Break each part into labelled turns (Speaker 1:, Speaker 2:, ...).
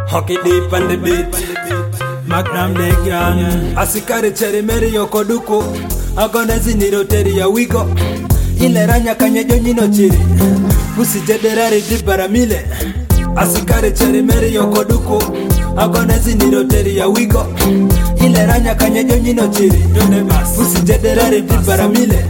Speaker 1: Hockey deep on the beat. Magnum the gang. Asikari cherry meri yokoduko. Agonezi niroteri ya wigo. Ile ranya kanyejo nyino chiri. Pusi jederari di baramile. Asikari cherry meri yokoduko. Agonezi niroteri ya wigo. Ile ranya kanyejo nyino chiri. Pusi jederari di baramile.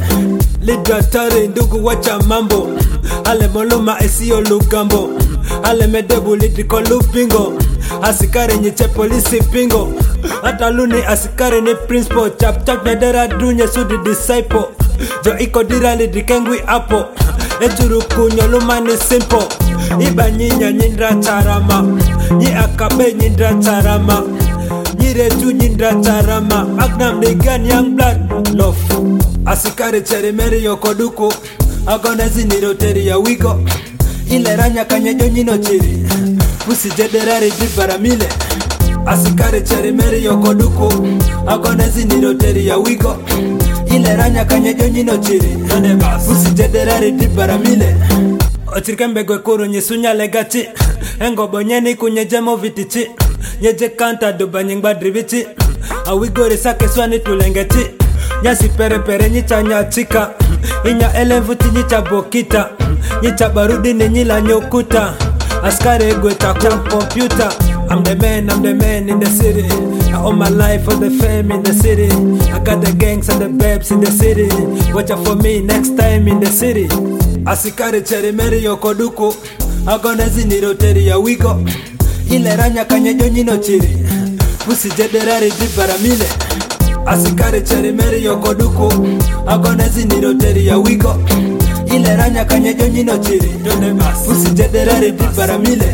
Speaker 1: Lidatari ndugu wacha mambo. Ale moloma esio lugambo. Ale medebu lidiko lupingo. Asikari nyiche polisi pingo. Hata luni asikari ni principal. Chap chap nedera dunye sudi disciple. Jo iko dira lidikengwi apo. Echuru kunyo luma ni simple. Iba nyinya nyindra charama. Nyi akabe nyindra charama. Nyiretu nyindra charama. Magnum the gun young blood love. Asikari cherry meri yokoduko. Agonezi niroteri ya wigo. Ile ranya kanyejo nyino chiri. Pusi jederari di baramile. Asikari cherry meri yokoduko. Agonezi niroteri ya wigo. Ile ranya kanyejo nyino chiri. Pusi jederari di baramile. Ochirikembe gwe kuru nyisunya legati. Engo bonyeni kunyejemo vitichi. Nyeje kanta duba nyingba dribichi. Awigore sake swani tulengeti. Nyasi pere pere nyicha nyachika. Inya elevuti nyicha bokita. Nyicha barudi ni nyila nyokuta. Askari gweta kwa computer. I'm the man in the city. I owe my life for the fame in the city. I got the gangs and the babes in the city. Watch out for me next time in the city. Asikari cherry meri yokoduko. Agonezi niroteri ya wigo. Ile ranya kanyejo nyino chiri. Pusi jederari di baramile. Asikari cherry meri yokoduko. Agonezi niroteri ya wigo. Ile ranya kanyejo nyino chiri. Pusi jederari di baramile.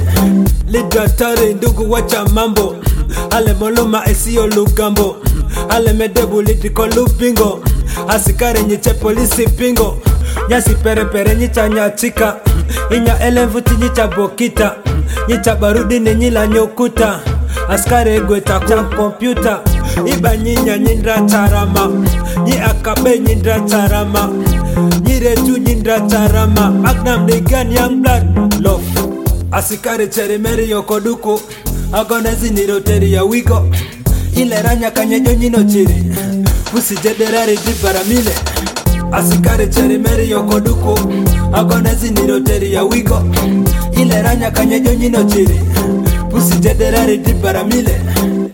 Speaker 1: Lidatari ndugu wacha mambo. Ale moloma esio lugambo. Ale medebu lidiko lupingo. Asikari nyiche polisi pingo. Nyasi pere pere nyicha nyachika. Inya elevuti nyicha bokita. Nyicha barudi ni nyila nyokuta. Askari gweta kwa computer. Iba nyinya nyindra charama. Nyi akabe nyindra charama. Nyiretu nyindra charama. Magnum the gun young blood love. Asikari cherry meri yokoduko. Agonezi niroteri ya wigo. Ile ranya kanyejo nyino chiri. Pusi jederari di baramile. Asikari cherry meri yokoduko. Agonezi niroteri ya wigo. Ile ranya kanyejo nyino chiri. Pusi jederari di baramile.